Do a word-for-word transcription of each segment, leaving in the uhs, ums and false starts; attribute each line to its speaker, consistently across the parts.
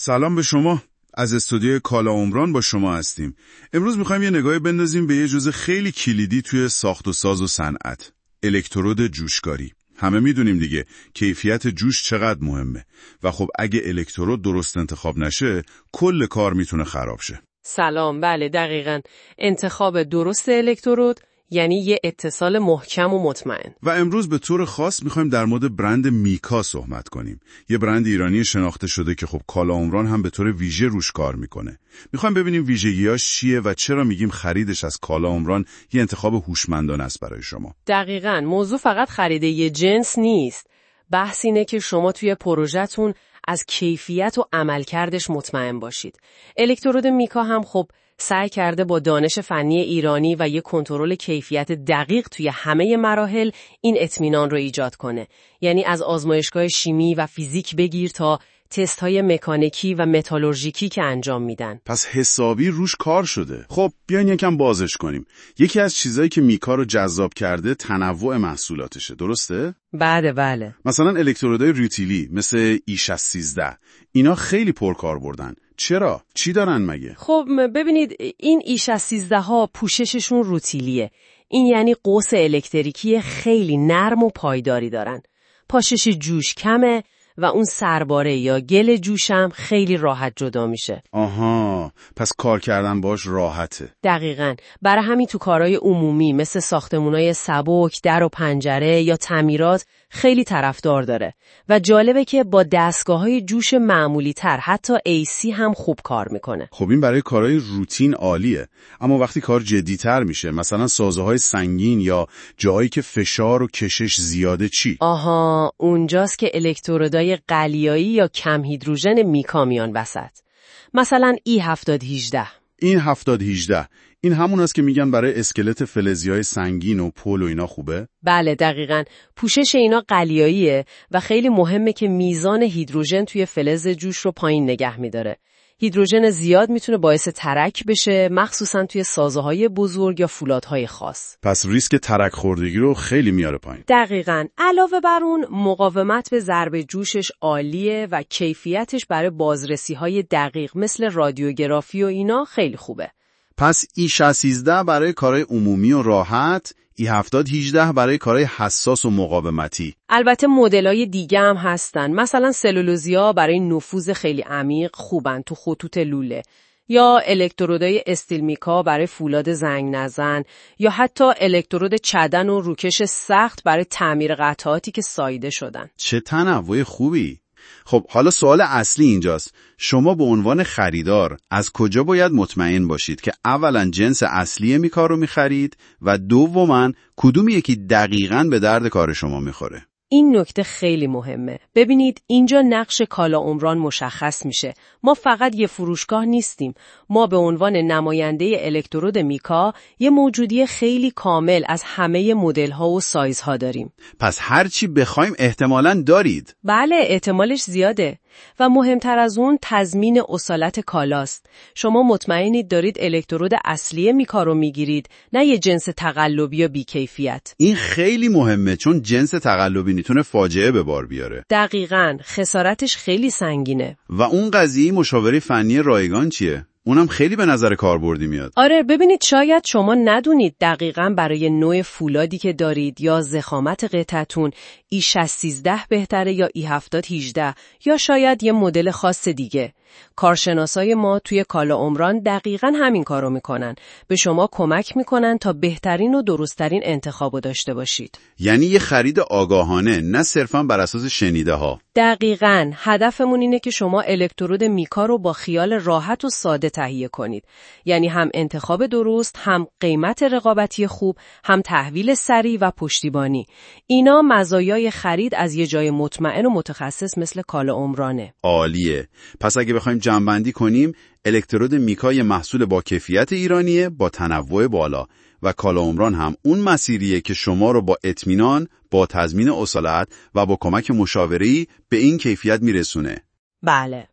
Speaker 1: سلام به شما. از استودیوی کالا عمران با شما هستیم. امروز میخوایم یه نگاهی بندازیم به یه جزء خیلی کلیدی توی ساخت و ساز و صنعت. الکترود جوشکاری. همه میدونیم دیگه کیفیت جوش چقدر مهمه و خب اگه الکترود درست انتخاب نشه کل کار میتونه خراب شه.
Speaker 2: سلام، بله دقیقاً. انتخاب درست الکترود یعنی یه اتصال محکم و مطمئن.
Speaker 1: و امروز به طور خاص میخوایم در مورد برند میکا صحبت کنیم. یه برند ایرانی شناخته شده که خب کالا عمران هم به طور ویژه روش کار میکنه. میخوایم ببینیم ویژگیاش چیه و چرا میگیم خریدش از کالا عمران یه انتخاب هوشمندانه است برای شما.
Speaker 2: دقیقاً. موضوع فقط خرید یه جنس نیست. بحث اینه که شما توی پروژه‌تون از کیفیت و عملکردش مطمئن باشید. الکترود میکا هم خب سعی کرده با دانش فنی ایرانی و یک کنترل کیفیت دقیق توی همه مراحل این اطمینان رو ایجاد کنه. یعنی از آزمایشگاه شیمی و فیزیک بگیر تا تست‌های مکانیکی و متالورژیکی که انجام میدن.
Speaker 1: پس حسابی روش کار شده. خب بیاین یکم بازش کنیم. یکی از چیزایی که میکا رو جذاب کرده تنوع محصولاتشه، درسته؟
Speaker 2: بله بله.
Speaker 1: مثلا الکترودهای ریوتیلی مثل ای شصت سیزده اینا خیلی پرکار بردن. چرا؟ چی دارن مگه؟
Speaker 2: خب ببینید این ای شصت سیزده ها پوشششون روتیلیه. این یعنی قوس الکتریکی خیلی نرم و پایداری دارن. پاشش جوش کمه و اون سرباره یا گل جوشم خیلی راحت جدا میشه.
Speaker 1: آها، پس کار کردن باش راحته.
Speaker 2: دقیقاً. برای همین تو کارهای عمومی مثل ساختمونای سبک، در و پنجره یا تعمیرات خیلی طرفدار داره. و جالبه که با دستگاه‌های جوش معمولی تر حتی ای سی هم خوب کار میکنه.
Speaker 1: خب این برای کارهای روتین عالیه. اما وقتی کار جدی‌تر میشه، مثلا سازه‌های سنگین یا جایی که فشار و کشش زیاده چی؟
Speaker 2: آها، اونجاست که الکترودای قلیایی یا کم هیدروژن میکا میان وسط. مثلا ای هفتاد هجده.
Speaker 1: این هفتاد هجده این همون است که میگن برای اسکلت فلزی‌های سنگین و پل و اینا خوبه؟
Speaker 2: بله دقیقاً. پوشش اینا قلیاییه و خیلی مهمه که میزان هیدروژن توی فلز جوش رو پایین نگه میداره. هیدروژن زیاد میتونه باعث ترک بشه، مخصوصاً توی سازه‌های بزرگ یا فولادهای خاص.
Speaker 1: پس ریسک ترک خوردگی رو خیلی میاره پایین.
Speaker 2: دقیقاً. علاوه بر اون مقاومت به ضربه جوشش عالیه و کیفیتش برای بازرسی‌های دقیق مثل رادیوگرافی و اینا خیلی خوبه.
Speaker 1: پس ای شصت سیزده برای کارهای عمومی و راحت، ای هفتاد هجده برای کارهای حساس و مقاومتی.
Speaker 2: البته مدل‌های دیگه هم هستن. مثلا سلولوزیا برای نفوذ خیلی عمیق خوبن تو خطوط لوله، یا الکترودهای استیل میکا برای فولاد زنگ نزن، یا حتی الکترود چدن و روکش سخت برای تعمیر قطعاتی که ساییده شدن.
Speaker 1: چه تنوع خوبی! خب حالا سوال اصلی اینجاست. شما به عنوان خریدار از کجا باید مطمئن باشید که اولا جنس اصلی میکا رو میخرید و دوما کدوم یکی دقیقاً به درد کار شما میخوره؟
Speaker 2: این نکته خیلی مهمه. ببینید اینجا نقش کالا عمران مشخص میشه. ما فقط یه فروشگاه نیستیم. ما به عنوان نماینده الکترود میکا یه موجودی خیلی کامل از همه مدل‌ها و سایزها داریم.
Speaker 1: پس هر چی بخوایم احتمالاً دارید.
Speaker 2: بله، احتمالش زیاده. و مهمتر از اون تضمین اصالت کالاست. شما مطمئنید دارید الکترود اصلی میکا رو میگیرید، نه یه جنس تقلبی یا بیکیفیت.
Speaker 1: این خیلی مهمه چون جنس تقلبی میتونه فاجعه به بار بیاره.
Speaker 2: دقیقاً، خسارتش خیلی سنگینه.
Speaker 1: و اون قضیه مشاوره فنی رایگان چیه؟ اونم خیلی به نظر کاربردی میاد.
Speaker 2: آره، ببینید شاید شما ندونید دقیقاً برای نوع فولادی که دارید یا ضخامت قطعتون ای شصت سیزده بهتره یا ای هفتاد هجده یا شاید یه مدل خاص دیگه. کارشناسای ما توی کالا عمران دقیقاً همین کارو میکنن. به شما کمک میکنن تا بهترین و درستترین انتخابو داشته باشید.
Speaker 1: یعنی یه خرید آگاهانه، نه صرفاً بر اساس شنیده ها.
Speaker 2: دقیقاً. هدفمون اینه که شما الکترود میکا رو با خیال راحت و ساده تهیه کنید. یعنی هم انتخاب درست، هم قیمت رقابتی خوب، هم تحویل سریع و پشتیبانی. اینا مزایای خرید از یه جای مطمئن و متخصص مثل کالا عمرانه.
Speaker 1: عالیه. پس اگه بخوایم جمع‌بندی کنیم، الکترود میکا یه محصول با کیفیت ایرانیه با تنوع بالا و کالا عمران هم اون مسیریه که شما رو با اطمینان، با تضمین اصالت و با کمک مشاوره‌ای به این کیفیت میرسونه.
Speaker 2: بله.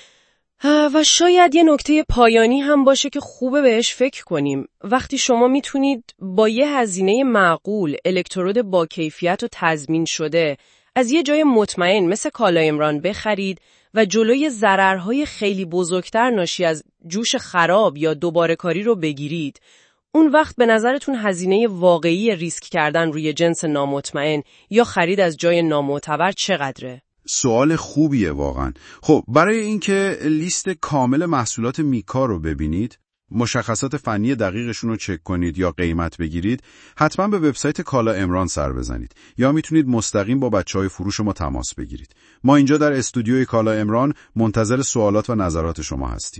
Speaker 2: و شاید یه نکته پایانی هم باشه که خوبه بهش فکر کنیم. وقتی شما میتونید با یه هزینه معقول الکترود با کیفیت و تضمین شده از یه جای مطمئن مثل کالا امران بخرید و جلوی ضررهای خیلی بزرگتر ناشی از جوش خراب یا دوباره کاری رو بگیرید. اون وقت به نظرتون هزینه واقعی ریسک کردن روی جنس نامطمئن یا خرید از جای نامعتبر چقدره؟
Speaker 1: سوال خوبیه واقعا. خب برای اینکه لیست کامل محصولات میکا رو ببینید، مشخصات فنی دقیقشون رو چک کنید یا قیمت بگیرید، حتما به وبسایت کالا امران سر بزنید یا میتونید مستقیم با بچهای فروش ما تماس بگیرید. ما اینجا در استودیوی کالا امران منتظر سوالات و نظرات شما هستیم.